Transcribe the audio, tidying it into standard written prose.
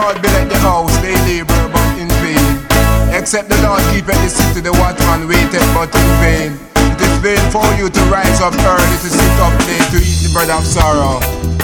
Lord build the house, they labor but in vain. Except the Lord keepeth the city, the watchman waiteth but in vain. It is vain for you to rise up early, to sit up late, to eat the bread of sorrow.